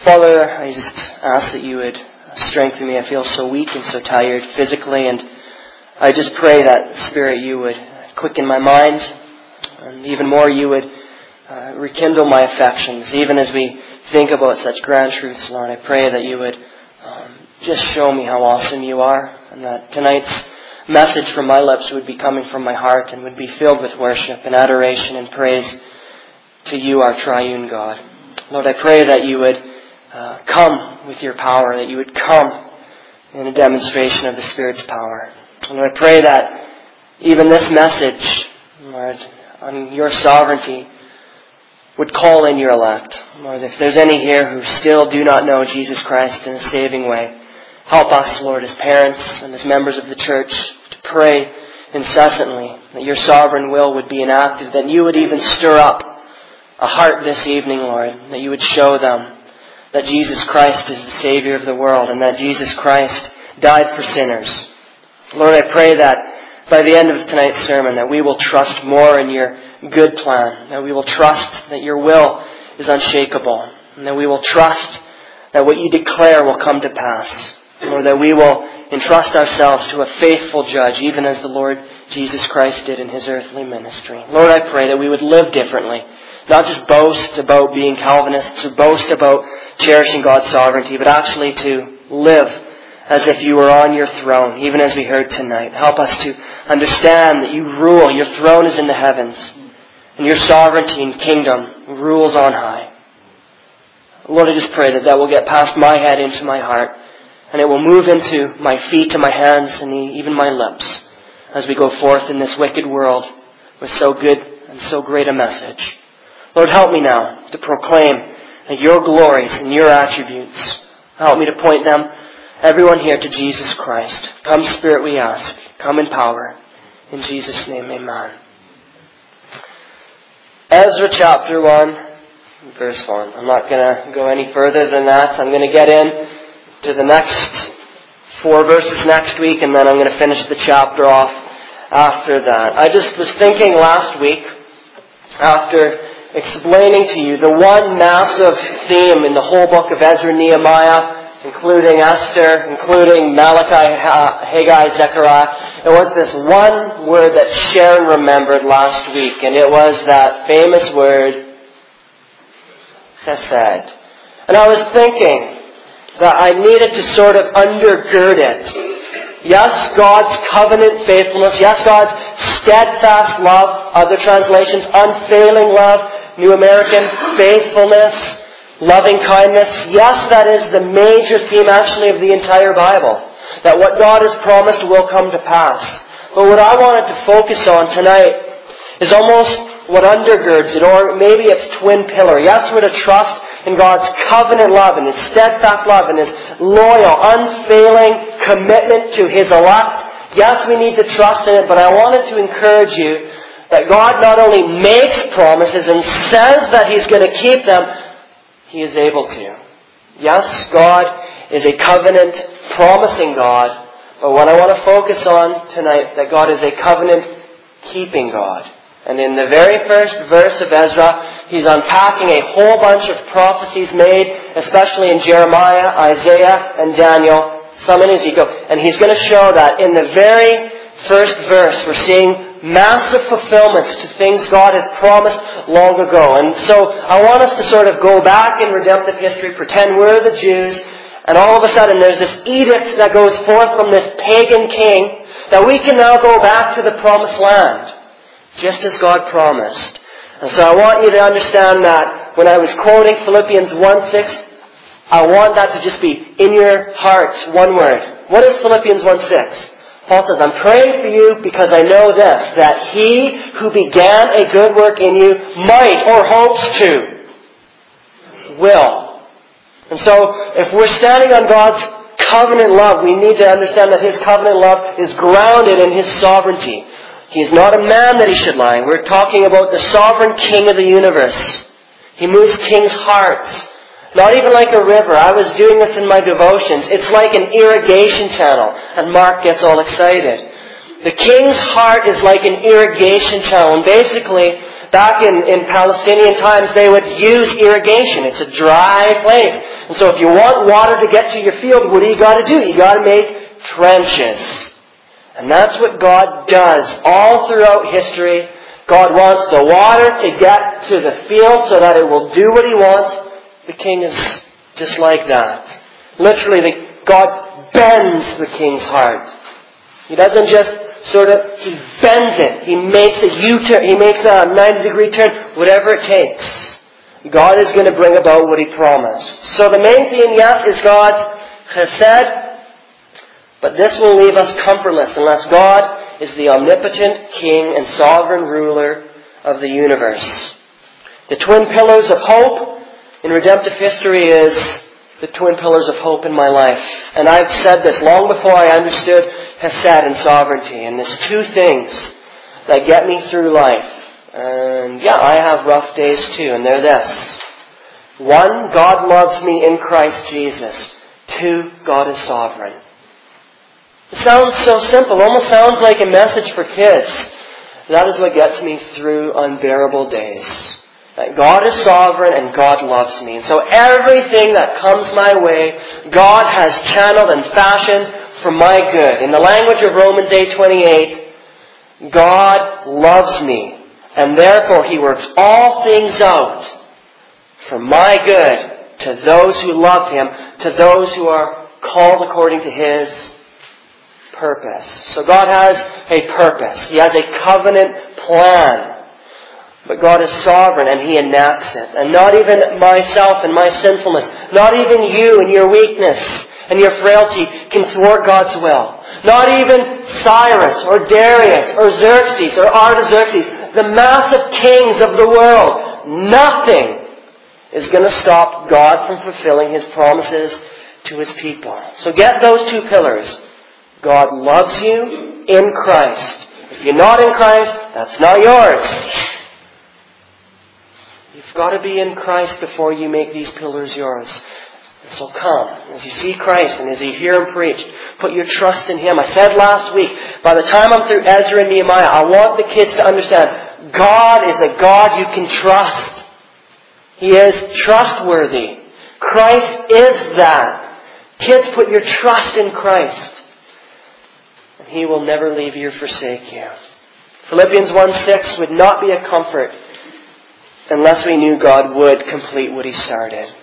Father, I just ask that you would strengthen me. I feel so weak and so tired physically, and I just pray that, Spirit, you would quicken my mind, and even more you would rekindle my affections, even as we think about such grand truths, Lord. I pray that you would just show me how awesome you are, and that tonight's message from my lips would be coming from my heart and would be filled with worship and adoration and praise to you, our triune God. Lord, I pray that you would come with your power, that you would come in a demonstration of the Spirit's power. And I pray that even this message, Lord, on your sovereignty, would call in your elect. Lord, if there's any here who still do not know Jesus Christ in a saving way, help us, Lord, as parents and as members of the church, to pray incessantly that your sovereign will would be enacted, that you would even stir up a heart this evening, Lord, that you would show them that Jesus Christ is the Savior of the world and that Jesus Christ died for sinners. Lord, I pray that by the end of tonight's sermon that we will trust more in your good plan, that we will trust that your will is unshakable, and that we will trust that what you declare will come to pass, or that we will entrust ourselves to a faithful judge, even as the Lord Jesus Christ did in his earthly ministry. Lord, I pray that we would live differently, not just boast about being Calvinists or boast about cherishing God's sovereignty, but actually to live as if you were on your throne, even as we heard tonight. Help us to understand that you rule. Your throne is in the heavens, and your sovereignty and kingdom rules on high. Lord, I just pray that that will get past my head into my heart, and it will move into my feet, to my hands, and even my lips as we go forth in this wicked world with so good and so great a message. Lord, help me now to proclaim your glories and your attributes. Help me to point them, everyone here, to Jesus Christ. Come, Spirit, we ask. Come in power. In Jesus' name, amen. Ezra chapter 1, verse 1. I'm not going to go any further than that. I'm going to get in to the next 4 verses next week, and then I'm going to finish the chapter off after that. I just was thinking last week, after explaining to you the one massive theme in the whole book of Ezra and Nehemiah, including Esther, including Malachi, Haggai, Zechariah. It was this one word that Sharon remembered last week, and it was that famous word, chesed. And I was thinking that I needed to sort of undergird it. Yes, God's covenant faithfulness. Yes, God's steadfast love. Other translations, unfailing love. New American, faithfulness, loving kindness. Yes, that is the major theme actually of the entire Bible. That what God has promised will come to pass. But what I wanted to focus on tonight is almost what undergirds it, or maybe it's twin pillar. Yes, we're to trust in God's covenant love and His steadfast love and His loyal, unfailing commitment to His elect. Yes, we need to trust in it, but I wanted to encourage you that God not only makes promises and says that He's going to keep them, He is able to. Yes, God is a covenant promising God, but what I want to focus on tonight, that God is a covenant keeping God. And in the very first verse of Ezra, he's unpacking a whole bunch of prophecies made, especially in Jeremiah, Isaiah, and Daniel, some in Ezekiel. And he's going to show that in the very first verse, we're seeing massive fulfillments to things God has promised long ago. And so I want us to sort of go back in redemptive history, pretend we're the Jews, and all of a sudden there's this edict that goes forth from this pagan king that we can now go back to the promised land, just as God promised. And so I want you to understand that when I was quoting Philippians 1:6, I want that to just be in your hearts, one word. What is Philippians 1:6? Paul says, I'm praying for you because I know this, that He who began a good work in you might, or hopes to, will. And so, if we're standing on God's covenant love, we need to understand that His covenant love is grounded in His sovereignty. He is not a man that He should lie. We're talking about the sovereign King of the universe. He moves kings' hearts. Not even like a river. I was doing this in my devotions. It's like an irrigation channel. And Mark gets all excited. The king's heart is like an irrigation channel. And basically, back in Palestinian times, they would use irrigation. It's a dry place. And so if you want water to get to your field, what do? You got to make trenches. And that's what God does all throughout history. God wants the water to get to the field so that it will do what He wants. The king is just like that. Literally, God bends the king's heart. He doesn't just he bends it. He makes a U-turn. He makes a 90-degree turn. Whatever it takes. God is going to bring about what He promised. So the main theme, yes, is God's chesed. But this will leave us comfortless unless God is the omnipotent King and sovereign ruler of the universe. The twin pillars of hope in redemptive history is the twin pillars of hope in my life. And I've said this long before I understood chesed and sovereignty. And there's two things that get me through life. And yeah, I have rough days too, and they're this. One, God loves me in Christ Jesus. Two, God is sovereign. It sounds so simple. It almost sounds like a message for kids. That is what gets me through unbearable days. That God is sovereign and God loves me. And so everything that comes my way, God has channeled and fashioned for my good. In the language of Romans 8:28, God loves me. And therefore He works all things out for my good to those who love Him, to those who are called according to His purpose. So God has a purpose. He has a covenant plan. But God is sovereign and He enacts it. And not even myself and my sinfulness, not even you and your weakness and your frailty can thwart God's will. Not even Cyrus or Darius or Xerxes or Artaxerxes, the massive kings of the world. Nothing is going to stop God from fulfilling His promises to His people. So get those two pillars. God loves you in Christ. If you're not in Christ, that's not yours. You've got to be in Christ before you make these pillars yours. And so come, as you see Christ and as you hear Him preached, put your trust in Him. I said last week, by the time I'm through Ezra and Nehemiah, I want the kids to understand, God is a God you can trust. He is trustworthy. Christ is that. Kids, put your trust in Christ. And He will never leave you or forsake you. Philippians 1:6 would not be a comfort unless we knew God would complete what He started.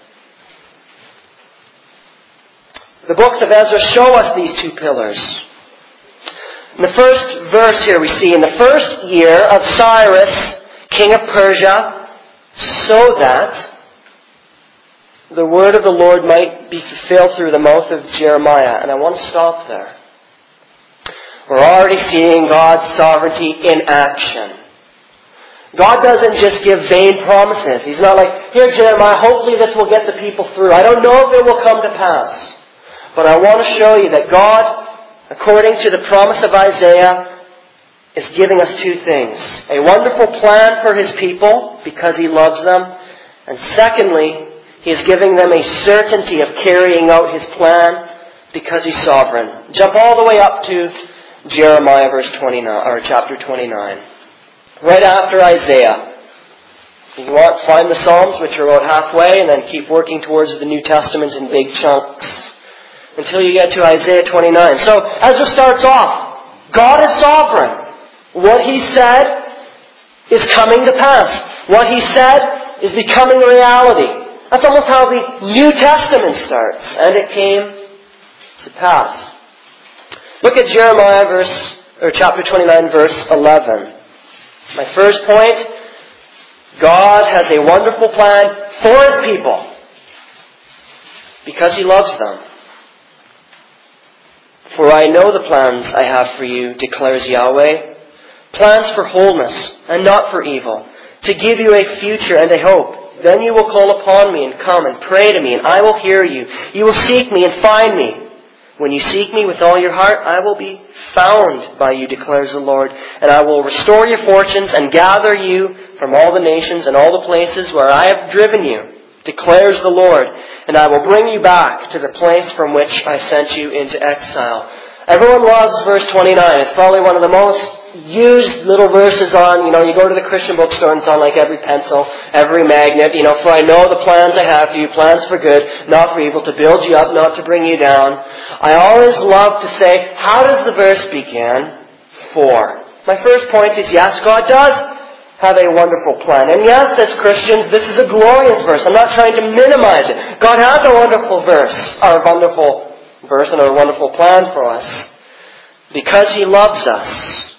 The books of Ezra show us these two pillars. In the first verse here we see, in the first year of Cyrus, king of Persia, so that the word of the Lord might be fulfilled through the mouth of Jeremiah. And I want to stop there. We're already seeing God's sovereignty in action. God doesn't just give vain promises. He's not like, here Jeremiah, hopefully this will get the people through. I don't know if it will come to pass. But I want to show you that God, according to the promise of Isaiah, is giving us two things. A wonderful plan for His people because He loves them. And secondly, He is giving them a certainty of carrying out His plan because He's sovereign. Jump all the way up to Jeremiah verse 29, or chapter 29. Right after Isaiah. If you want, find the Psalms, which are about halfway, and then keep working towards the New Testament in big chunks until you get to Isaiah 29. So, Ezra starts off. God is sovereign. What He said is coming to pass. What He said is becoming reality. That's almost how the New Testament starts. And it came to pass. Look at Jeremiah chapter 29, verse 11. My first point, God has a wonderful plan for His people because He loves them. For I know the plans I have for you, declares Yahweh, plans for wholeness and not for evil, to give you a future and a hope. Then you will call upon me and come and pray to me, and I will hear you. You will seek me and find me. When you seek me with all your heart, I will be found by you, declares the Lord. And I will restore your fortunes and gather you from all the nations and all the places where I have driven you, declares the Lord. And I will bring you back to the place from which I sent you into exile. Everyone loves verse 29. It's probably one of the most use little verses on, you go to the Christian bookstore and it's on like every pencil, every magnet, for I know the plans I have for you, plans for good, not for evil, to build you up, not to bring you down. I always love to say, how does the verse begin? For. My first point is, yes, God does have a wonderful plan. And yes, as Christians, this is a glorious verse. I'm not trying to minimize it. God has a wonderful verse and a wonderful plan for us because He loves us.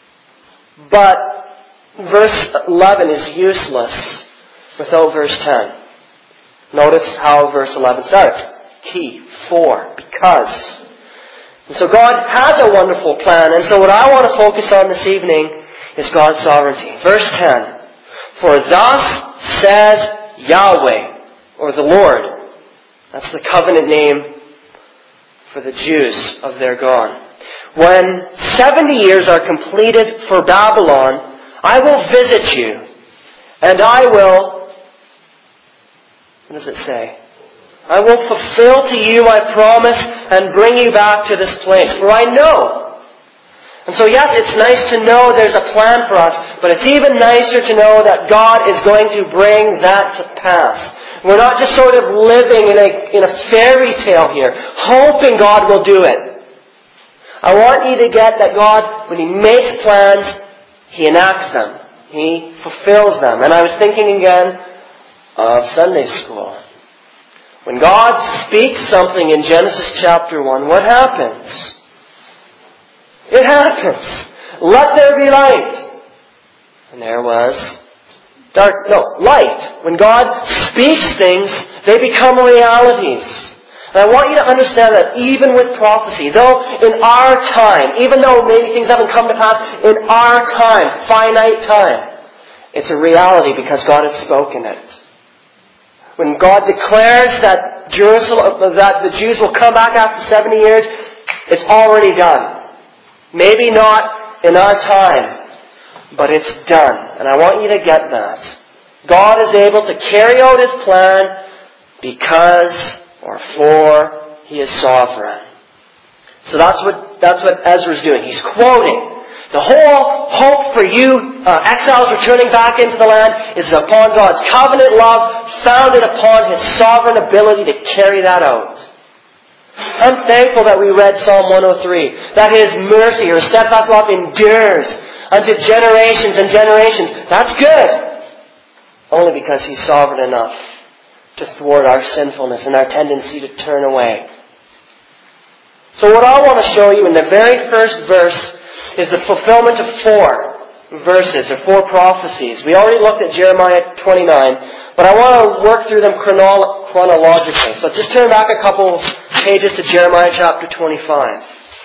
But verse 11 is useless without verse 10. Notice how verse 11 starts. Key, for, because. And so God has a wonderful plan. And so what I want to focus on this evening is God's sovereignty. Verse 10. For thus says Yahweh, or the Lord. That's the covenant name for the Jews of their God. When 70 years are completed for Babylon, I will visit you, and I will, what does it say? I will fulfill to you my promise and bring you back to this place. For I know. And so yes, it's nice to know there's a plan for us, but it's even nicer to know that God is going to bring that to pass. We're not just sort of living in a fairy tale here, hoping God will do it. I want you to get that God, when He makes plans, He enacts them. He fulfills them. And I was thinking again of Sunday school. When God speaks something in Genesis chapter 1, what happens? It happens. Let there be light. And there was light. When God speaks things, they become realities. And I want you to understand that even with prophecy, though in our time, even though maybe things haven't come to pass, in our time, finite time, it's a reality because God has spoken it. When God declares that that the Jews will come back after 70 years, it's already done. Maybe not in our time, but it's done. And I want you to get that. God is able to carry out His plan because or for He is sovereign. So that's what Ezra's doing. He's quoting. The whole hope for you exiles returning back into the land is upon God's covenant love, founded upon His sovereign ability to carry that out. I'm thankful that we read Psalm 103, that His mercy or steadfast love endures unto generations and generations. That's good. Only because He's sovereign enough to thwart our sinfulness and our tendency to turn away. So what I want to show you in the very first verse is the fulfillment of 4 verses or 4 prophecies. We already looked at Jeremiah 29, but I want to work through them chronologically. So just turn back a couple pages to Jeremiah chapter 25.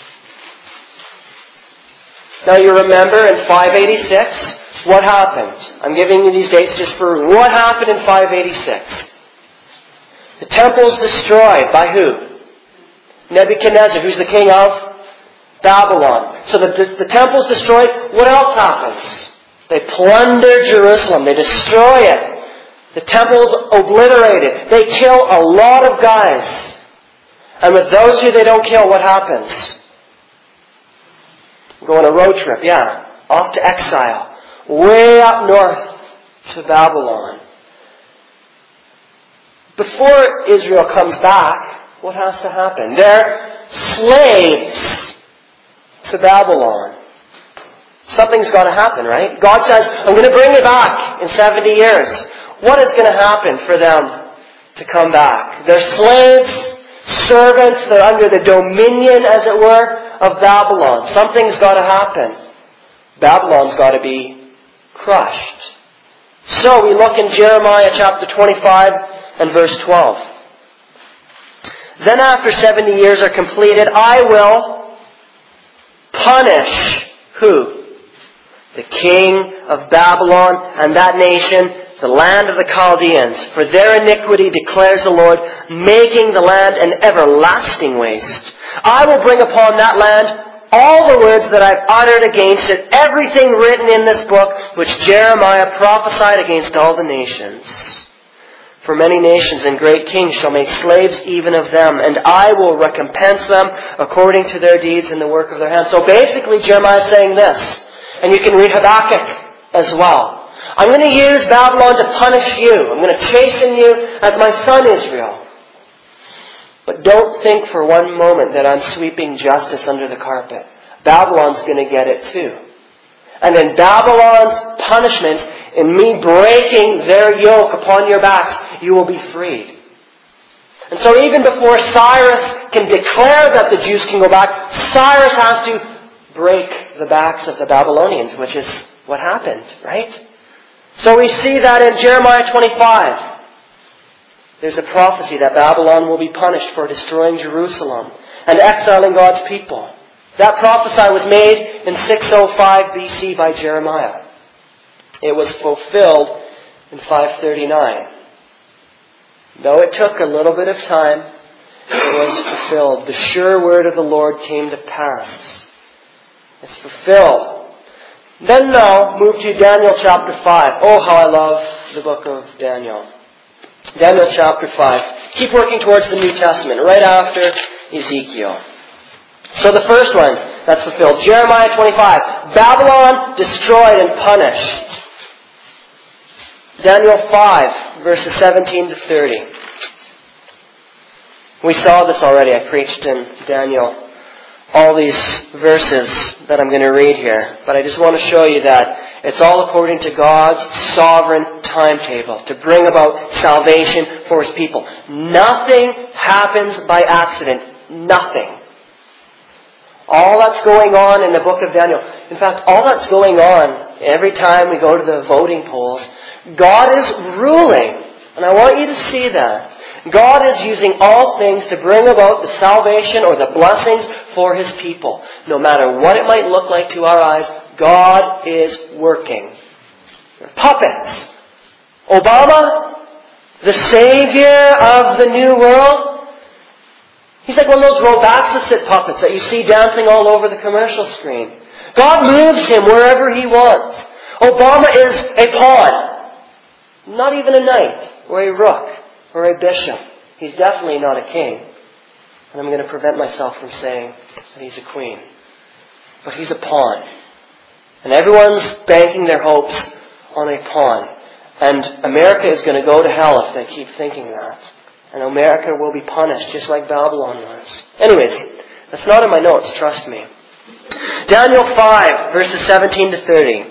Now you remember in 586, what happened? I'm giving you these dates just for what happened in 586. The temple's destroyed by who? Nebuchadnezzar, who's the king of Babylon. So the temple's destroyed. What else happens? They plunder Jerusalem. They destroy it. The temple's obliterated. They kill a lot of guys. And with those who they don't kill, what happens? Go on a road trip, off to exile. Way up north to Babylon. Before Israel comes back, what has to happen? They're slaves to Babylon. Something's got to happen, right? God says, I'm going to bring you back in 70 years. What is going to happen for them to come back? They're slaves, servants, they're under the dominion, as it were, of Babylon. Something's got to happen. Babylon's got to be crushed. So we look in Jeremiah chapter 25 and verse 12. Then after 70 years are completed, I will punish who? The king of Babylon and that nation, the land of the Chaldeans. For their iniquity declares the Lord, making the land an everlasting waste. I will bring upon that land all the words that I've uttered against it, everything written in this book, which Jeremiah prophesied against all the nations. For many nations and great kings shall make slaves even of them, and I will recompense them according to their deeds and the work of their hands. So basically Jeremiah is saying this. And you can read Habakkuk as well. I'm going to use Babylon to punish you. I'm going to chasten you as my son Israel. But don't think for one moment that I'm sweeping justice under the carpet. Babylon's going to get it too. And in Babylon's punishment, in me breaking their yoke upon your backs, you will be freed. And so even before Cyrus can declare that the Jews can go back, Cyrus has to break the backs of the Babylonians, which is what happened, right? So we see that in Jeremiah 25. There's a prophecy that Babylon will be punished for destroying Jerusalem and exiling God's people. That prophecy was made in 605 BC by Jeremiah. It was fulfilled in 539. Though it took a little bit of time, it was fulfilled. The sure word of the Lord came to pass. It's fulfilled. Then now, move to Daniel chapter 5. Oh, how I love the book of Daniel. Daniel chapter 5. Keep working towards the New Testament, right after Ezekiel. So the first one that's fulfilled, Jeremiah 25. Babylon destroyed and punished. Daniel 5, verses 17 to 30. We saw this already. I preached in Daniel all these verses that I'm going to read here. But I just want to show you that it's all according to God's sovereign timetable to bring about salvation for His people. Nothing happens by accident. Nothing. All that's going on in the book of Daniel. In fact, all that's going on every time we go to the voting polls, God is ruling. And I want you to see that. God is using all things to bring about the salvation or the blessings for His people. No matter what it might look like to our eyes, God is working. They're puppets. Obama, the savior of the new world, he's like one of those Robaxicet puppets that you see dancing all over the commercial screen. God moves him wherever He wants. Obama is a pawn. Not even a knight, or a rook, or a bishop. He's definitely not a king. And I'm going to prevent myself from saying that he's a queen. But he's a pawn. And everyone's banking their hopes on a pawn. And America is going to go to hell if they keep thinking that. And America will be punished just like Babylon was. Anyways, that's not in my notes, trust me. Daniel 5, verses 17 to 30.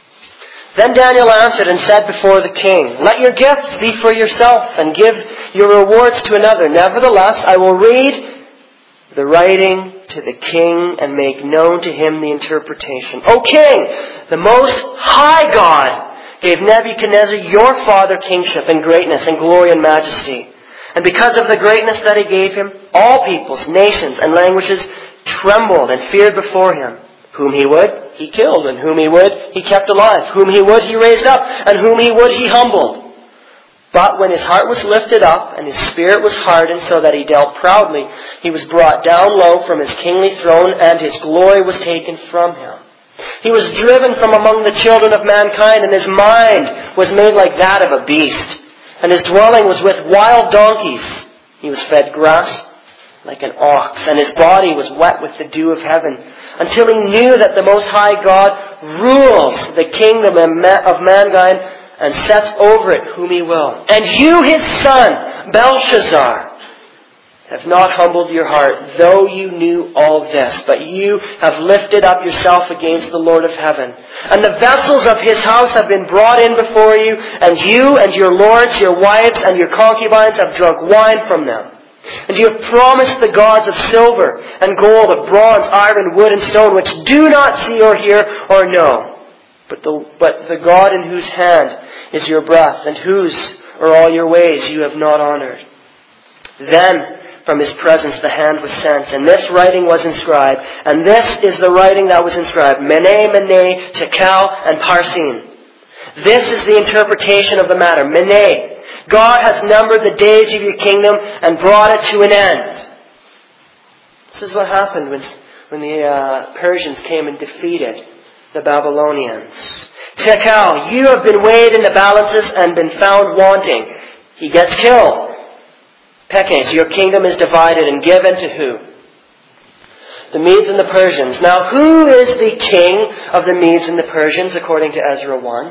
Then Daniel answered and said before the king, "Let your gifts be for yourself and give your rewards to another. Nevertheless, I will read the writing to the king and make known to him the interpretation. O king, the most high God gave Nebuchadnezzar your father kingship and greatness and glory and majesty. And because of the greatness that He gave him, all peoples, nations, and languages trembled and feared before him. Whom He would, He killed, and whom He would, He kept alive. Whom He would, He raised up, and whom He would, He humbled. But when his heart was lifted up, and his spirit was hardened so that he dealt proudly, he was brought down low from his kingly throne, and his glory was taken from him. He was driven from among the children of mankind, and his mind was made like that of a beast. And his dwelling was with wild donkeys. He was fed grass like an ox, and his body was wet with the dew of heaven, until he knew that the Most High God rules the kingdom of mankind and sets over it whom He will. And you, His son, Belshazzar, have not humbled your heart, though you knew all this, but you have lifted up yourself against the Lord of heaven. And the vessels of His house have been brought in before you, and you and your lords, your wives, and your concubines have drunk wine from them. And you have promised the gods of silver and gold, of bronze, iron, wood, and stone, which do not see or hear or know. But the God in whose hand is your breath, and whose are all your ways you have not honored. Then from His presence the hand was sent, and this writing was inscribed. And this is the writing that was inscribed: Mene, Mene, Tekel, and Parsin. This is the interpretation of the matter. Mene, God has numbered the days of your kingdom and brought it to an end. This is what happened when the Persians came and defeated the Babylonians. Tekel, you have been weighed in the balances and been found wanting. He gets killed. Pekes, your kingdom is divided and given to who? the Medes and the Persians. Now, who is the king of the Medes and the Persians according to Ezra 1?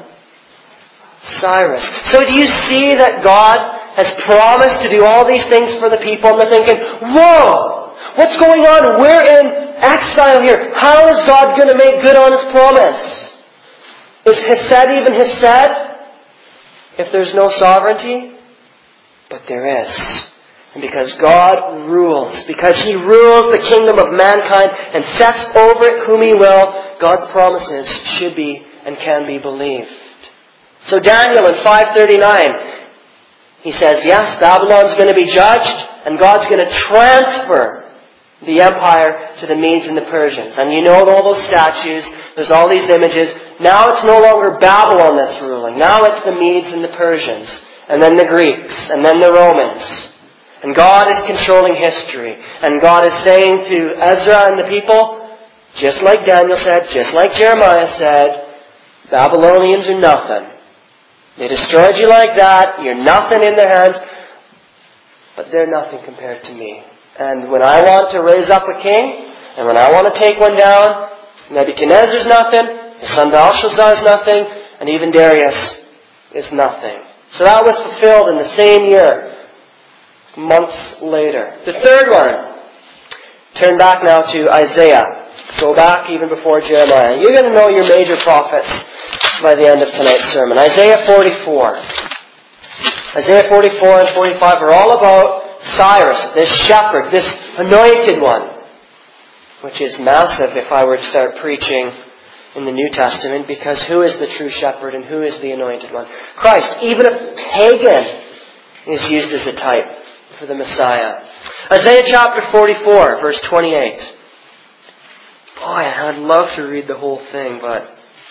Cyrus. So do you see that God has promised to do all these things for the people? And they're thinking, whoa, what's going on? We're in exile here. How is God going to make good on His promise? Is Hesed even Hesed if there's no sovereignty? But there is. And because God rules, because He rules the kingdom of mankind and sets over it whom He will, God's promises should be and can be believed. So Daniel in 539, he says, yes, Babylon's going to be judged and God's going to transfer the empire to the Medes and the Persians. And you know all those statues, there's all these images. Now it's no longer Babylon that's ruling. Now it's the Medes and the Persians. And then the Greeks. And then the Romans. And God is controlling history. And God is saying to Ezra and the people, just like Daniel said, just like Jeremiah said, Babylonians are nothing. They destroyed you like that. You're nothing in their hands. But they're nothing compared to me. And when I want to raise up a king, and when I want to take one down, Nebuchadnezzar's nothing, his son Belshazzar is nothing, and even Darius is nothing. So that was fulfilled in the same year, months later. The third one, turn back now to Isaiah. Go back even before Jeremiah. You're going to know your major prophets by the end of tonight's sermon. Isaiah 44. Isaiah 44 and 45 are all about Cyrus, this shepherd, this anointed one, which is massive if I were to start preaching in the New Testament, because who is the true shepherd and who is the anointed one? Christ. Even a pagan is used as a type for the Messiah. Isaiah chapter 44, verse 28. Boy, I'd love to read the whole thing, but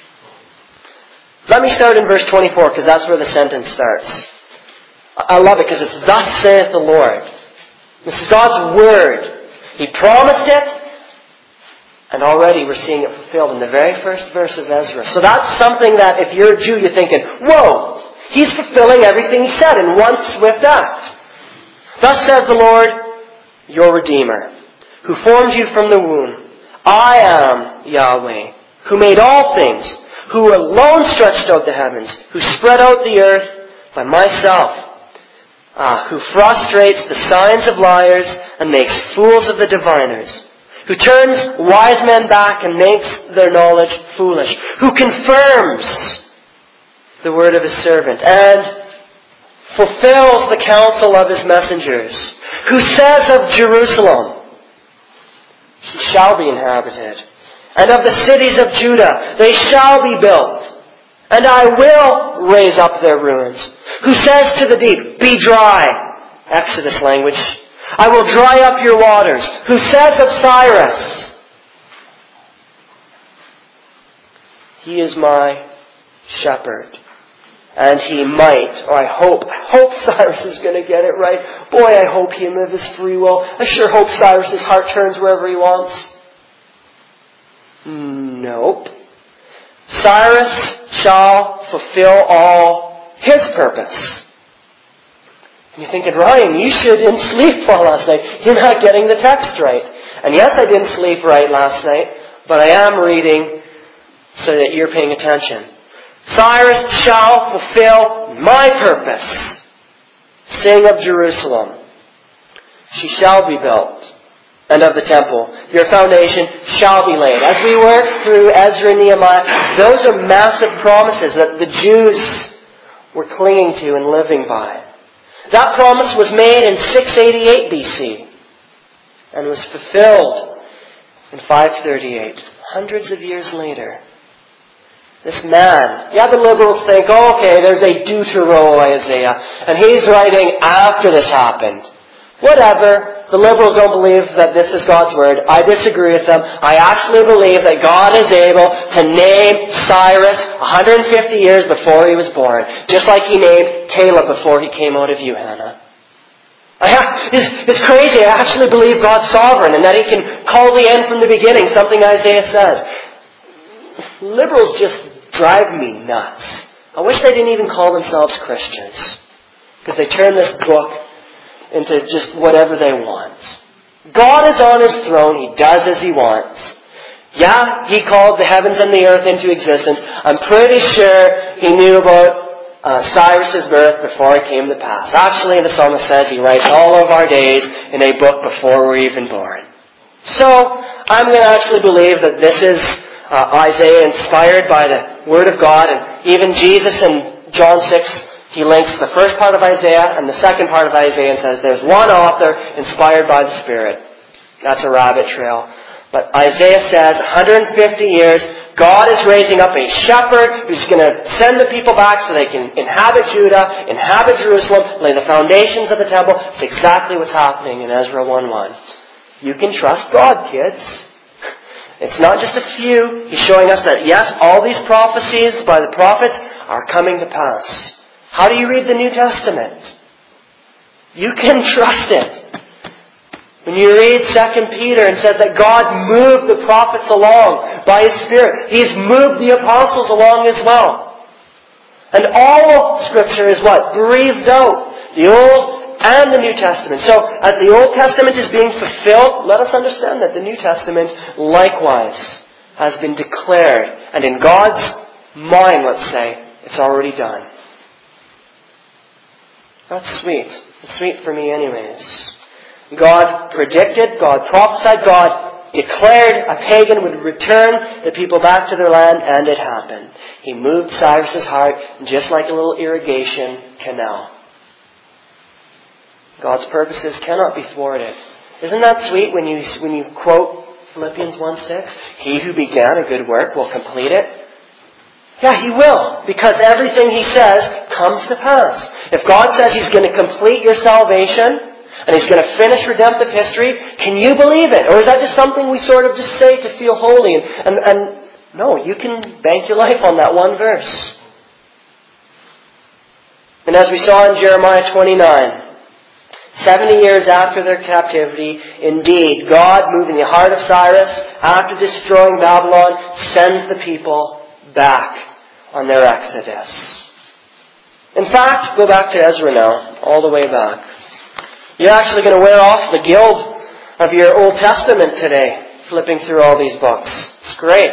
let me start in verse 24, because that's where the sentence starts. I love it because it's thus saith the Lord. This is God's word. He promised it, and already we're seeing it fulfilled in the very first verse of Ezra. So that's something that if you're a Jew, you're thinking, whoa, He's fulfilling everything He said in one swift act. Thus says the Lord, your Redeemer, who formed you from the womb. I am Yahweh, who made all things, who alone stretched out the heavens, who spread out the earth by myself, who frustrates the signs of liars and makes fools of the diviners, who turns wise men back and makes their knowledge foolish, who confirms the word of His servant and fulfills the counsel of His messengers, who says of Jerusalem, she shall be inhabited, and of the cities of Judah, they shall be built, and I will raise up their ruins, who says to the deep, be dry, Exodus language, I will dry up your waters, who says of Cyrus, he is my shepherd, and he might, or I hope Cyrus is going to get it right. Boy, I hope he lives his free will. I sure hope Cyrus's heart turns wherever he wants. Nope. Cyrus shall fulfill all his purpose. And you're thinking, Ryan, you should didn't sleep well last night. You're not getting the text right. And yes, I didn't sleep right last night, but I am reading so that you're paying attention. Cyrus shall fulfill my purpose. Sing of Jerusalem. She shall be built. And of the temple. Your foundation shall be laid. As we work through Ezra and Nehemiah, those are massive promises that the Jews were clinging to and living by. That promise was made in 688 BC and was fulfilled in 538, hundreds of years later. This man, the liberals think, okay, there's a Deutero Isaiah, and he's writing after this happened. Whatever. The liberals don't believe that this is God's word. I disagree with them. I actually believe that God is able to name Cyrus 150 years before he was born. Just like He named Caleb before he came out of you, Hannah. It's crazy. I actually believe God's sovereign and that He can call the end from the beginning, something Isaiah says. Liberals just drive me nuts. I wish they didn't even call themselves Christians, because they turn this book into just whatever they want. God is on His throne. He does as He wants. Yeah, He called the heavens and the earth into existence. I'm pretty sure He knew about Cyrus's birth before it came to pass. Actually, the psalmist says He writes all of our days in a book before we're even born. So, I'm going to actually believe that this is Isaiah inspired by the Word of God. And even Jesus in John 6, He links the first part of Isaiah and the second part of Isaiah and says there's one author inspired by the Spirit. That's a rabbit trail. But Isaiah says 150 years, God is raising up a shepherd who's going to send the people back so they can inhabit Judah, inhabit Jerusalem, lay the foundations of the temple. It's exactly what's happening in Ezra 1:1. You can trust God, kids. It's not just a few. He's showing us that, yes, all these prophecies by the prophets are coming to pass. How do you read the New Testament? You can trust it. When you read 2 Peter and says that God moved the prophets along by His Spirit, He's moved the apostles along as well. And all of Scripture is what? Breathed out. The Old and the New Testament. So, as the Old Testament is being fulfilled, let us understand that the New Testament likewise has been declared. And in God's mind, let's say, it's already done. That's sweet. It's sweet for me anyways. God predicted, God prophesied, God declared a pagan would return the people back to their land, and it happened. He moved Cyrus's heart just like a little irrigation canal. God's purposes cannot be thwarted. Isn't that sweet when you quote Philippians 1:6? He who began a good work will complete it. Yeah, He will, because everything He says comes to pass. If God says He's going to complete your salvation, and He's going to finish redemptive history, can you believe it? Or is that just something we sort of just say to feel holy? And no, you can bank your life on that one verse. And as we saw in Jeremiah 29, 70 years after their captivity, indeed, God, moving the heart of Cyrus, after destroying Babylon, sends the people back on their exodus. In fact, go back to Ezra now, all the way back. You're actually going to wear off the guild of your Old Testament today, flipping through all these books. It's great.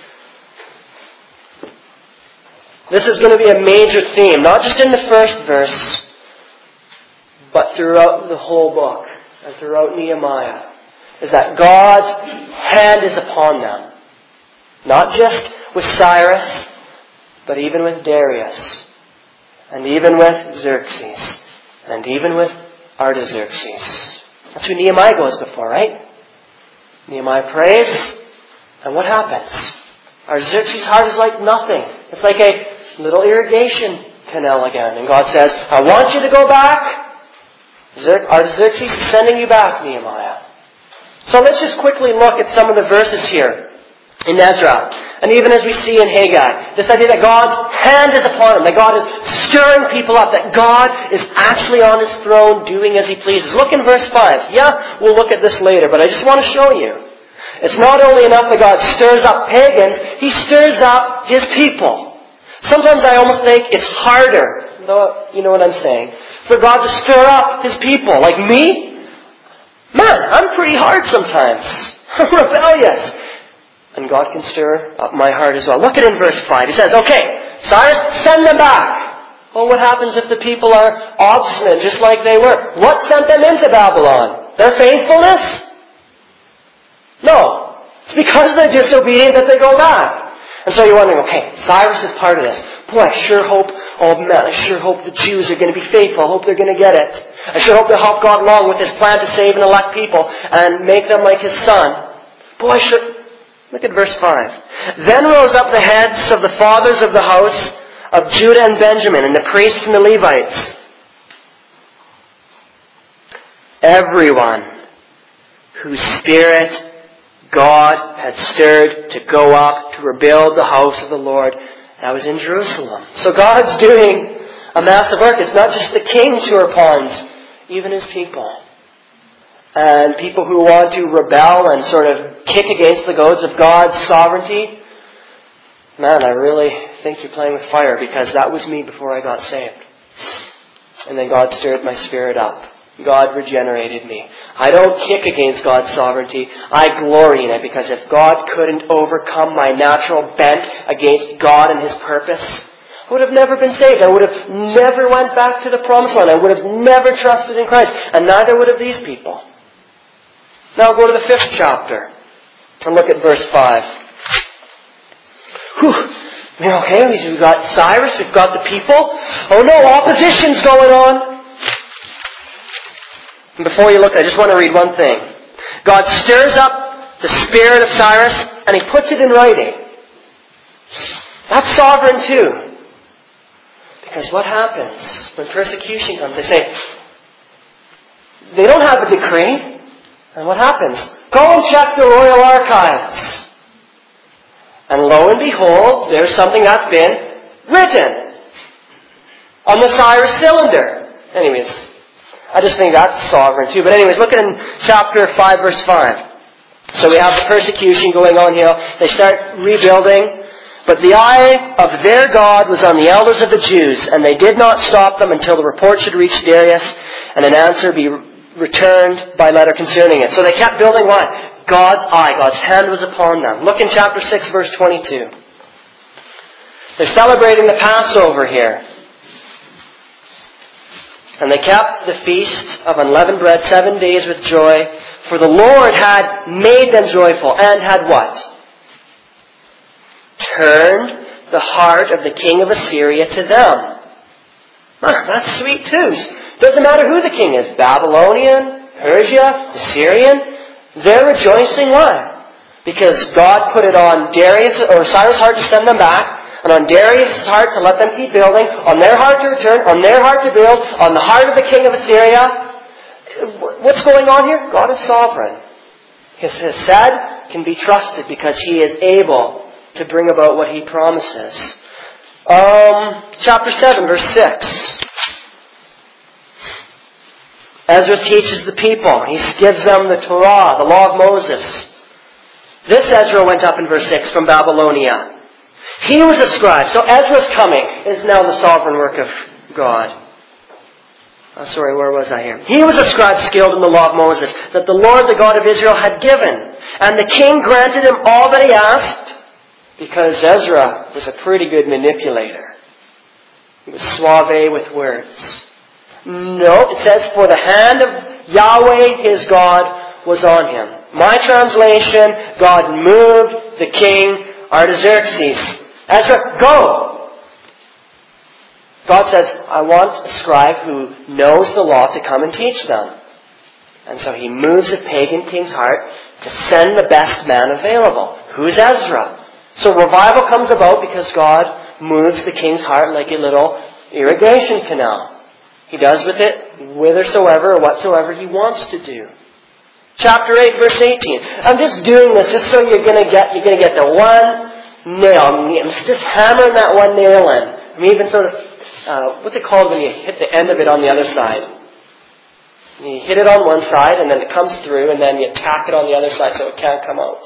This is going to be a major theme, not just in the first verse, but throughout the whole book and throughout Nehemiah, is that God's hand is upon them. Not just with Cyrus, but even with Darius, and even with Xerxes, and even with Artaxerxes. That's who Nehemiah goes before, right? Nehemiah prays, and what happens? Artaxerxes' heart is like nothing. It's like a little irrigation canal again. And God says, I want you to go back. Artaxerxes is sending you back, Nehemiah. So let's just quickly look at some of the verses here in Ezra, and even as we see in Haggai, this idea that God's hand is upon him, that God is stirring people up, that God is actually on His throne doing as He pleases. Look in verse 5. Yeah, we'll look at this later, but I just want to show you. It's not only enough that God stirs up pagans, He stirs up His people. Sometimes I almost think it's harder, though, you know what I'm saying, for God to stir up His people. Like me? Man, I'm pretty hard sometimes. I'm rebellious. And God can stir up my heart as well. Look at it in verse 5. He says, okay, Cyrus, send them back. Well, what happens if the people are obstinate, just like they were? What sent them into Babylon? Their faithfulness? No. It's because they're disobedient that they go back. And so you're wondering, okay, Cyrus is part of this. Boy, I sure hope the Jews are going to be faithful. I hope they're going to get it. I sure hope they'll help God along with His plan to save and elect people and make them like His Son. Boy, Look at verse 5. Then rose up the heads of the fathers of the house of Judah and Benjamin, and the priests and the Levites. Everyone whose spirit God had stirred to go up to rebuild the house of the Lord that was in Jerusalem. So God's doing a massive work. It's not just the kings who are pawns, even His people. And people who want to rebel and sort of kick against the goads of God's sovereignty. Man, I really think you're playing with fire, because that was me before I got saved. And then God stirred my spirit up. God regenerated me. I don't kick against God's sovereignty. I glory in it, because if God couldn't overcome my natural bent against God and His purpose, I would have never been saved. I would have never went back to the promised land. I would have never trusted in Christ. And neither would have these people. Now go to the 5th chapter and look at verse 5. Okay, we've got Cyrus, we've got the people. Oh no, opposition's going on. And before you look, I just want to read one thing. God stirs up the spirit of Cyrus and He puts it in writing. That's sovereign too. Because what happens when persecution comes? They say, they don't have a decree. And what happens? Go and check the royal archives. And lo and behold, there's something that's been written on the Cyrus cylinder. Anyways, I just think that's sovereign too. But anyways, look in chapter 5, verse 5. So we have the persecution going on here. They start rebuilding. But the eye of their God was on the elders of the Jews, and they did not stop them until the report should reach Darius, and an answer be returned by letter concerning it. So they kept building. Why? God's eye, God's hand was upon them. Look in chapter 6, verse 22. They're celebrating the Passover here. And they kept the feast of unleavened bread 7 days with joy, for the Lord had made them joyful, and had what? Turned the heart of the king of Assyria to them. That's sweet too. Doesn't matter who the king is. Babylonian, Persia, Assyrian. They're rejoicing. Why? Because God put it on Darius or Cyrus' heart to send them back, and on Darius' heart to let them keep building, on their heart to return, on their heart to build, on the heart of the king of Assyria. What's going on here? God is sovereign. His said can be trusted because He is able to bring about what He promises. Chapter 7, verse 6. Ezra teaches the people. He gives them the Torah, the law of Moses. This Ezra went up in verse 6 from Babylonia. He was a scribe. So Ezra's coming is now the sovereign work of God. Where was I here? He was a scribe skilled in the law of Moses that the Lord, the God of Israel, had given. And the king granted him all that he asked, because Ezra was a pretty good manipulator. He was suave with words. No, it says, for the hand of Yahweh, his God, was on him. My translation, God moved the king Artaxerxes. Ezra, go! God says, I want a scribe who knows the law to come and teach them. And so He moves the pagan king's heart to send the best man available. Who's Ezra? So revival comes about because God moves the king's heart like a little irrigation canal. He does with it whithersoever or whatsoever He wants to do. Chapter 8, verse 18. I'm just doing this just so you're going to get the one nail. I'm just hammering that one nail in. I'm even sort of, what's it called when you hit the end of it on the other side? You hit it on one side and then it comes through and then you tack it on the other side so it can't come out.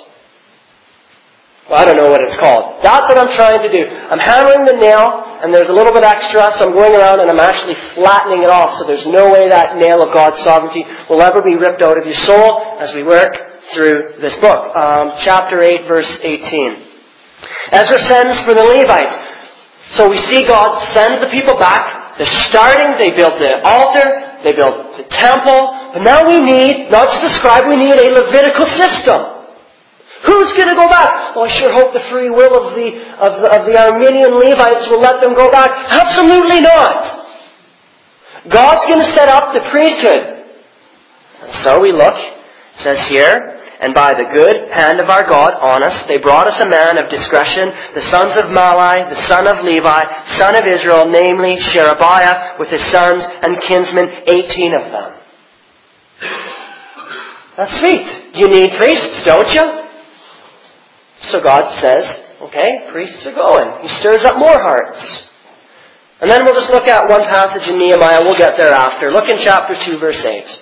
Well, I don't know what it's called. That's what I'm trying to do. I'm hammering the nail, and there's a little bit extra, so I'm going around and I'm actually flattening it off, so there's no way that nail of God's sovereignty will ever be ripped out of your soul as we work through this book. Chapter 8, verse 18. Ezra sends for the Levites. So we see God sends the people back. They're starting, they built the altar, they built the temple, but now we need, not just a scribe, we need a Levitical system. Who's going to go back? Oh, I sure hope the free will of the Armenian Levites will let them go back. Absolutely not. God's going to set up the priesthood. And so we look, it says here, and by the good hand of our God on us, they brought us a man of discretion, the sons of Malai, the son of Levi, son of Israel, namely Sherebiah, with his sons and kinsmen, 18 of them. That's sweet. You need priests, don't you? So God says, okay, priests are going. He stirs up more hearts. And then we'll just look at one passage in Nehemiah. We'll get there after. Look in chapter 2, verse 8.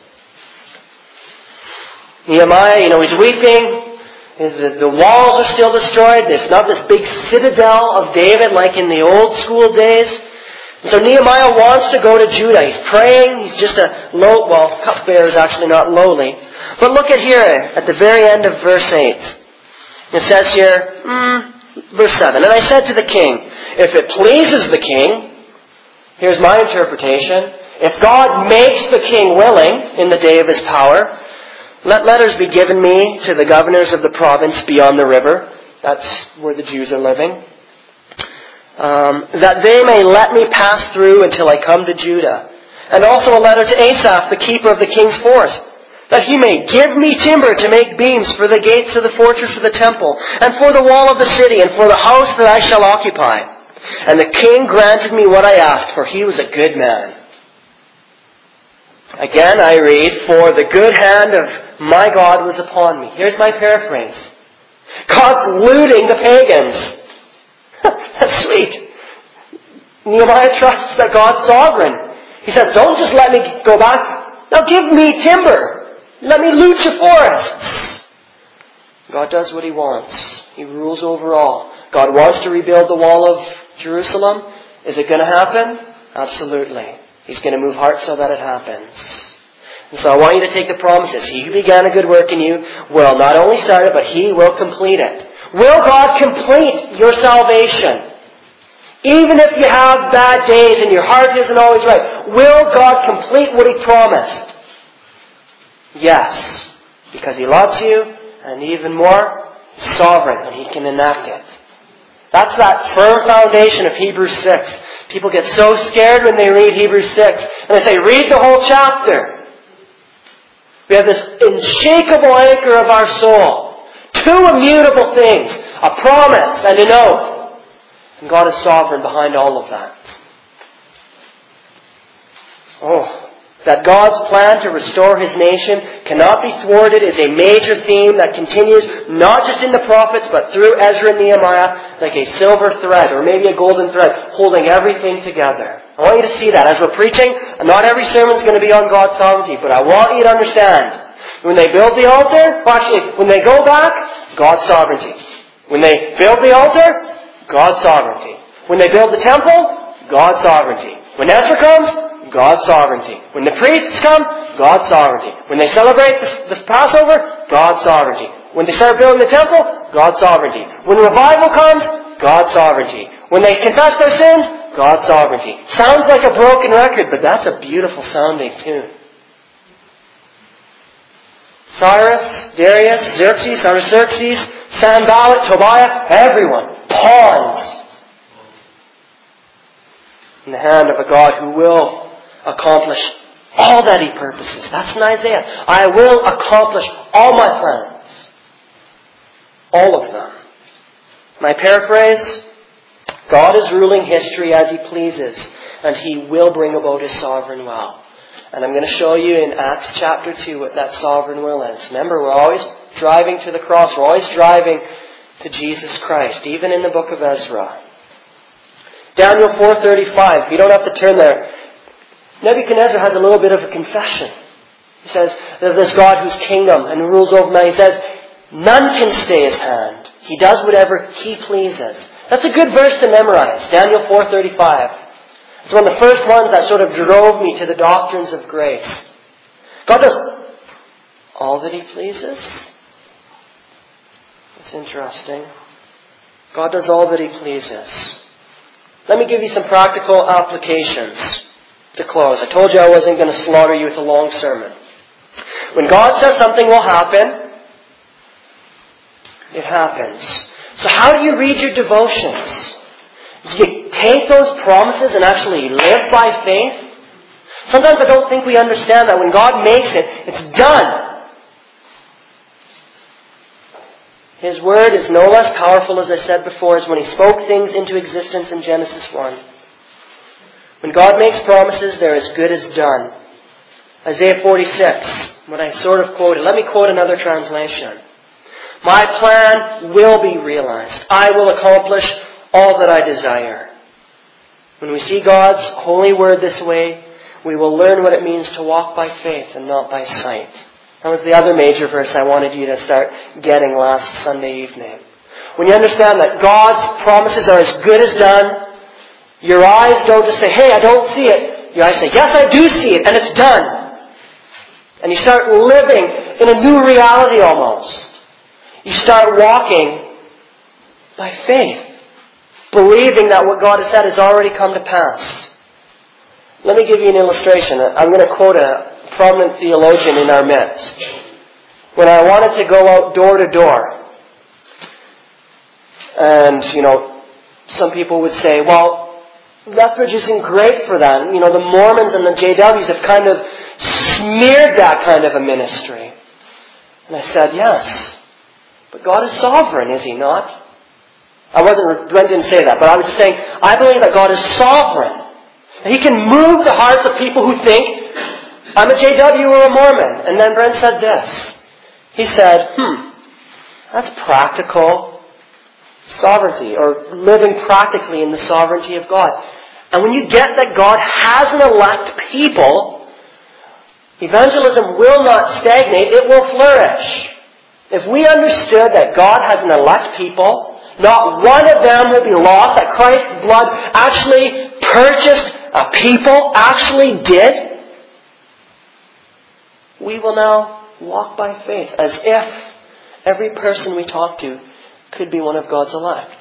Nehemiah, he's weeping. The walls are still destroyed. There's not this big citadel of David like in the old school days. So Nehemiah wants to go to Judah. He's praying. He's just cupbearer is actually not lowly. But look at here, at the very end of verse 8. It says here, verse 7, "And I said to the king, if it pleases the king," here's my interpretation, "if God makes the king willing in the day of his power, let letters be given me to the governors of the province beyond the river," that's where the Jews are living, "that they may let me pass through until I come to Judah. And also a letter to Asaph, the keeper of the king's forest, that he may give me timber to make beams for the gates of the fortress of the temple, and for the wall of the city, and for the house that I shall occupy. And the king granted me what I asked, for he was a good man." Again I read, "For the good hand of my God was upon me." Here's my paraphrase. God's looting the pagans. That's sweet. Nehemiah trusts that God's sovereign. He says, don't just let me go back. Now give me timber. Let me loot your forests. God does what he wants. He rules over all. God wants to rebuild the wall of Jerusalem. Is it going to happen? Absolutely. He's going to move hearts so that it happens. And so I want you to take the promises. He who began a good work in you will not only start it, but he will complete it. Will God complete your salvation? Even if you have bad days and your heart isn't always right, will God complete what he promised? Yes. Because he loves you, and even more, he's sovereign, and he can enact it. That's that firm foundation of Hebrews 6. People get so scared when they read Hebrews 6, and they say, read the whole chapter. We have this unshakable anchor of our soul. Two immutable things. A promise and an oath. And God is sovereign behind all of that. That God's plan to restore His nation cannot be thwarted is a major theme that continues not just in the prophets, but through Ezra and Nehemiah, like a silver thread, or maybe a golden thread, holding everything together. I want you to see that. As we're preaching, not every sermon is going to be on God's sovereignty, but I want you to understand, when they build the altar, when they go back, God's sovereignty. When they build the altar, God's sovereignty. When they build the temple, God's sovereignty. When Ezra comes, God's sovereignty. When the priests come, God's sovereignty. When they celebrate the Passover, God's sovereignty. When they start building the temple, God's sovereignty. When revival comes, God's sovereignty. When they confess their sins, God's sovereignty. Sounds like a broken record, but that's a beautiful sounding tune. Cyrus, Darius, Xerxes, Artaxerxes, Sanballat, Tobiah, everyone. Pawns in the hand of a God who will accomplish all that He purposes. That's in Isaiah. I will accomplish all my plans. All of them. My paraphrase, God is ruling history as He pleases, and He will bring about His sovereign will. And I'm going to show you in Acts chapter 2 what that sovereign will is. Remember, we're always driving to the cross. We're always driving to Jesus Christ, even in the book of Ezra. Daniel 4:35. If you don't have to turn there, Nebuchadnezzar has a little bit of a confession. He says that this God whose kingdom and rules over man, he says, none can stay His hand. He does whatever He pleases. That's a good verse to memorize. Daniel 4:35. It's one of the first ones that sort of drove me to the doctrines of grace. God does all that He pleases. It's interesting. God does all that He pleases. Let me give you some practical applications to close. I told you I wasn't going to slaughter you with a long sermon. When God says something will happen, it happens. So how do you read your devotions? Do you take those promises and actually live by faith? Sometimes I don't think we understand that when God makes it, it's done. His word is no less powerful, as I said before, as when He spoke things into existence in Genesis 1. When God makes promises, they're as good as done. Isaiah 46, what I sort of quoted. Let me quote another translation. My plan will be realized. I will accomplish all that I desire. When we see God's holy word this way, we will learn what it means to walk by faith and not by sight. That was the other major verse I wanted you to start getting last Sunday evening. When you understand that God's promises are as good as done, Your eyes don't just say, hey, I don't see it. Your eyes say, yes, I do see it, and it's done. And you start living in a new reality almost. You start walking by faith, believing that what God has said has already come to pass. Let me give you an illustration. I'm going to quote a prominent theologian in our midst. When I wanted to go out door to door, and, some people would say, well, Lethbridge isn't great for that. The Mormons and the JWs have kind of smeared that kind of a ministry. And I said, yes. But God is sovereign, is He not? Brent didn't say that, but I was just saying, I believe that God is sovereign. He can move the hearts of people who think, I'm a JW or a Mormon. And then Brent said this. He said, that's practical sovereignty, or living practically in the sovereignty of God. And when you get that God has an elect people, evangelism will not stagnate, it will flourish. If we understood that God has an elect people, not one of them will be lost, that Christ's blood actually purchased a people, actually did, we will now walk by faith as if every person we talk to could be one of God's elect.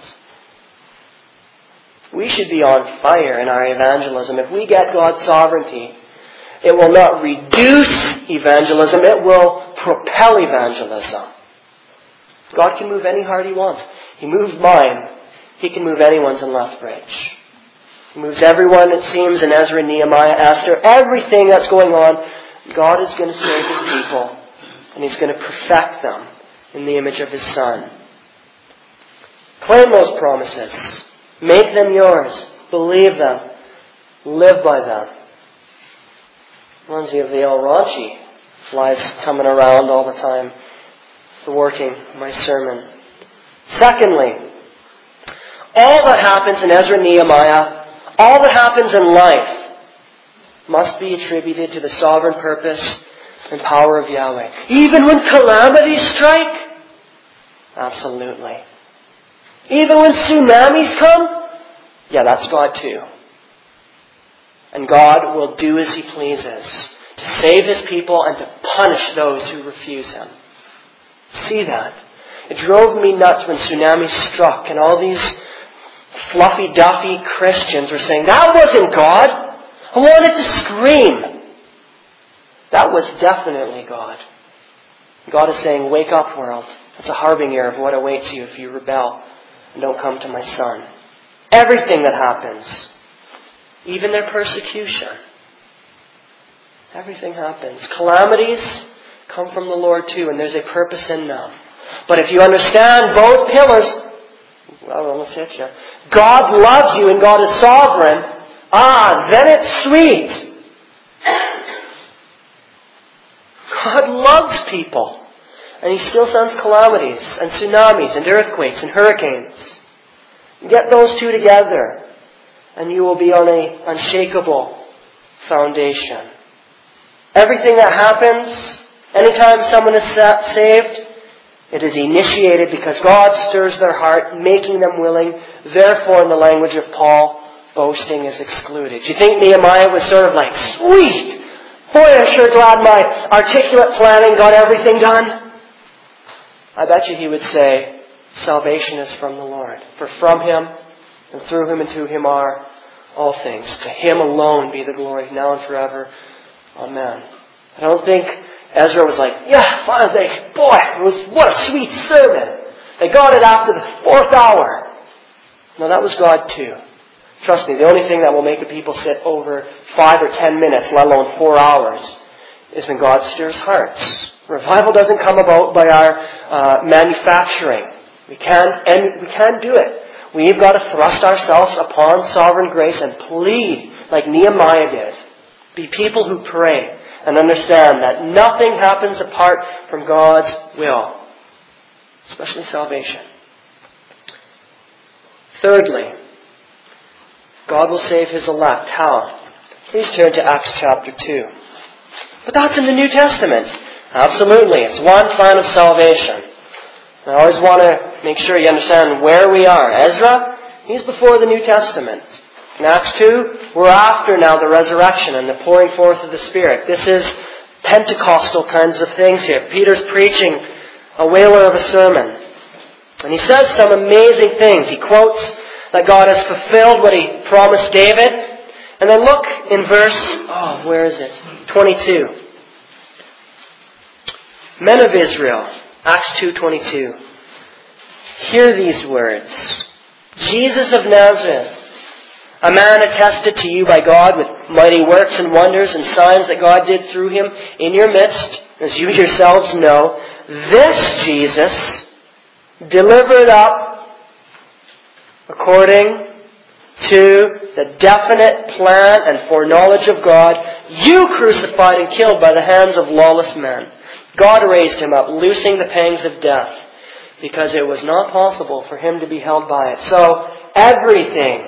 We should be on fire in our evangelism. If we get God's sovereignty, it will not reduce evangelism, it will propel evangelism. God can move any heart He wants. He moved mine. He can move anyone's in Lethbridge. He moves everyone, it seems, in Ezra, Nehemiah, Esther, everything that's going on. God is going to save His people, and He's going to perfect them in the image of His Son. Claim those promises. Make them yours. Believe them. Live by them. Reminds me of the El Ranchi. Flies coming around all the time, thwarting my sermon. Secondly, all that happens in Ezra and Nehemiah, all that happens in life, must be attributed to the sovereign purpose and power of Yahweh. Even when calamities strike? Absolutely. Even when tsunamis come? Yeah, that's God too. And God will do as He pleases to save His people and to punish those who refuse Him. See that? It drove me nuts when tsunamis struck and all these fluffy-duffy Christians were saying, that wasn't God. I wanted to scream. That was definitely God. God is saying, wake up, world. It's a harbinger of what awaits you if you rebel and don't come to my Son. Everything that happens, even their persecution, everything happens. Calamities come from the Lord too, and there's a purpose in them. But if you understand both pillars, well, I almost hit you. God loves you and God is sovereign. Then it's sweet. God loves people. And He still sends calamities and tsunamis and earthquakes and hurricanes. Get those two together and you will be on an unshakable foundation. Everything that happens, anytime someone is saved, it is initiated because God stirs their heart, making them willing. Therefore, in the language of Paul, boasting is excluded. Do you think Nehemiah was sort of like, sweet! Boy, I'm sure glad my articulate planning got everything done. I bet you he would say, salvation is from the Lord. For from Him, and through Him, and to Him are all things. To Him alone be the glory, now and forever. Amen. I don't think Ezra was like, yeah, finally, boy, what a sweet sermon. They got it after the 4th hour. No, that was God too. Trust me, the only thing that will make a people sit over 5 or 10 minutes, let alone 4 hours, is when God stirs hearts. Revival doesn't come about by our manufacturing. We can't do it. We've got to thrust ourselves upon sovereign grace and plead like Nehemiah did. Be people who pray and understand that nothing happens apart from God's will, especially salvation. Thirdly, God will save His elect. How? Please turn to Acts chapter 2. But that's in the New Testament. Absolutely. It's one plan of salvation. I always want to make sure you understand where we are. Ezra, he's before the New Testament. In Acts 2, we're after now the resurrection and the pouring forth of the Spirit. This is Pentecostal kinds of things here. Peter's preaching a whaler of a sermon. And he says some amazing things. He quotes that God has fulfilled what He promised David. And then look in verse, 22. Men of Israel, Acts 2:22. Hear these words. Jesus of Nazareth, a man attested to you by God with mighty works and wonders and signs that God did through Him in your midst, as you yourselves know, this Jesus delivered up according to the definite plan and foreknowledge of God, you crucified and killed by the hands of lawless men. God raised Him up, loosing the pangs of death, because it was not possible for Him to be held by it. So everything,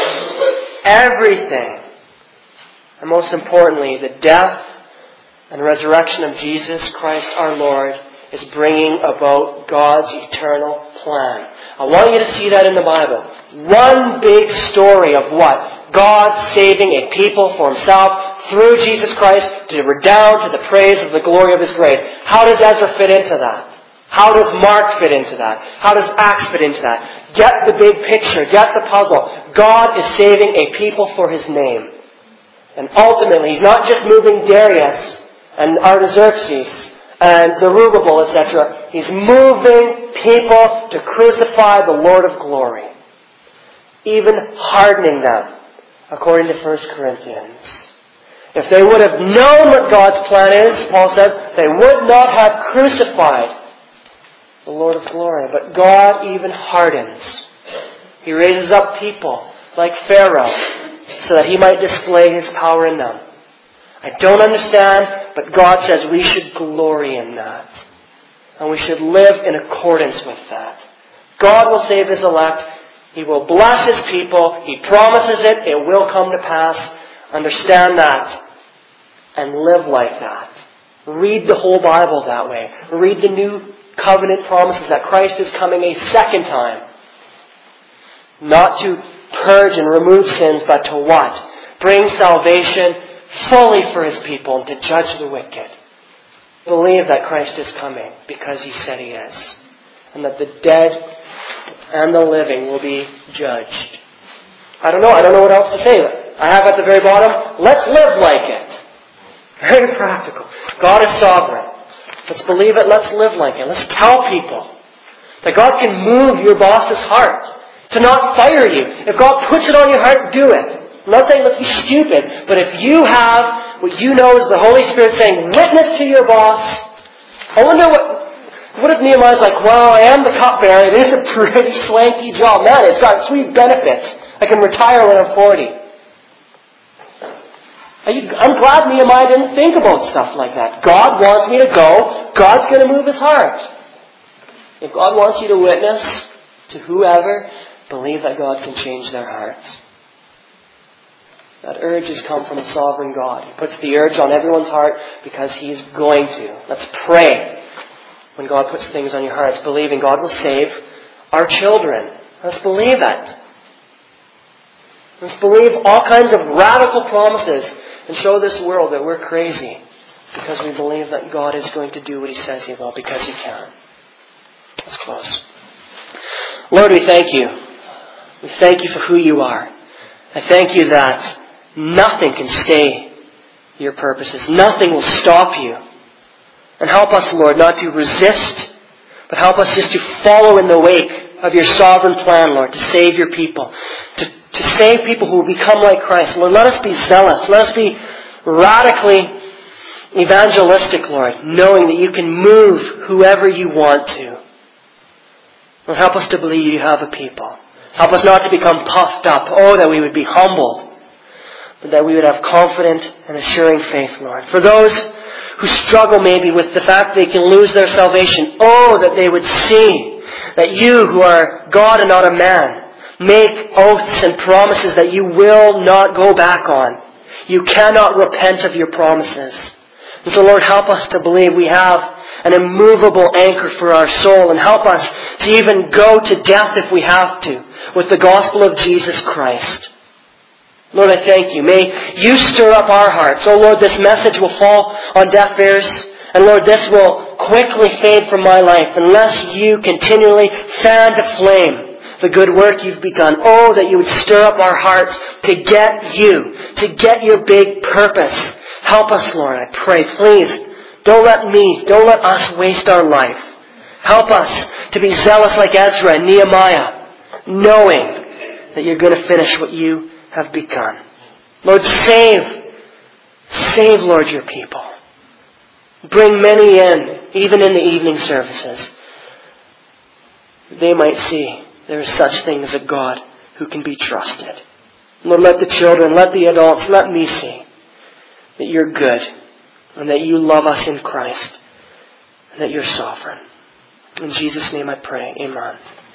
and most importantly, the death and resurrection of Jesus Christ our Lord is bringing about God's eternal plan. I want you to see that in the Bible. One big story of what? God saving a people for Himself through Jesus Christ to redound to the praise of the glory of His grace. How does Ezra fit into that? How does Mark fit into that? How does Acts fit into that? Get the big picture. Get the puzzle. God is saving a people for His name. And ultimately, He's not just moving Darius and Artaxerxes and Zerubbabel, etc. He's moving people to crucify the Lord of glory. Even hardening them, according to 1 Corinthians. If they would have known what God's plan is, Paul says, they would not have crucified the Lord of glory. But God even hardens. He raises up people like Pharaoh so that He might display His power in them. I don't understand, but God says we should glory in that. And we should live in accordance with that. God will save His elect. He will bless His people. He promises it. It will come to pass. Understand that. And live like that. Read the whole Bible that way. Read the New Covenant promises that Christ is coming a second time. Not to purge and remove sins, but to what? Bring salvation fully for His people and to judge the wicked. Believe that Christ is coming because He said He is. And that the dead and the living will be judged. I don't know what else to say. I have at the very bottom, let's live like it. Very practical. God is sovereign. Let's believe it. Let's live like it. Let's tell people that God can move your boss's heart to not fire you. If God puts it on your heart, do it. I'm not saying let's be stupid, but if you have what you know is the Holy Spirit saying, witness to your boss, I wonder what if Nehemiah's like, well, I am the cupbearer. It is a pretty swanky job. Man, it's got sweet benefits. I can retire when I'm 40. I'm glad Nehemiah didn't think about stuff like that. God wants me to go. God's going to move His heart. If God wants you to witness to whoever, believe that God can change their hearts. That urge has come from a sovereign God. He puts the urge on everyone's heart because He's going to. Let's pray when God puts things on your hearts, believing God will save our children. Let's believe that. Let's believe all kinds of radical promises and show this world that we're crazy because we believe that God is going to do what He says He will because He can. Let's close. Lord, we thank You. We thank You for who You are. I thank You that nothing can stay Your purposes. Nothing will stop You. And help us, Lord, not to resist, but help us just to follow in the wake of Your sovereign plan, Lord, to save Your people. To save people who will become like Christ. Lord, let us be zealous. Let us be radically evangelistic, Lord, knowing that You can move whoever You want to. Lord, help us to believe You have a people. Help us not to become puffed up. Oh, that we would be humbled. But that we would have confident and assuring faith, Lord. For those who struggle maybe with the fact they can lose their salvation, oh, that they would see that You, who are God and not a man, make oaths and promises that You will not go back on. You cannot repent of Your promises. And so, Lord, help us to believe we have an immovable anchor for our soul, and help us to even go to death if we have to with the gospel of Jesus Christ. Lord, I thank you. May you stir up our hearts. Oh Lord, this message will fall on deaf ears. And Lord, this will quickly fade from my life unless you continually fan to flame the good work you've begun. Oh, that you would stir up our hearts to get you, to get your big purpose. Help us, Lord, I pray. Please, don't let us waste our life. Help us to be zealous like Ezra and Nehemiah, knowing that you're going to finish what you have begun. Lord, save, Lord, your people. Bring many in, even in the evening services. They might see there is such thing as a God who can be trusted. Lord, let the children, let the adults, let me see that you're good and that you love us in Christ and that you're sovereign. In Jesus' name I pray. Amen.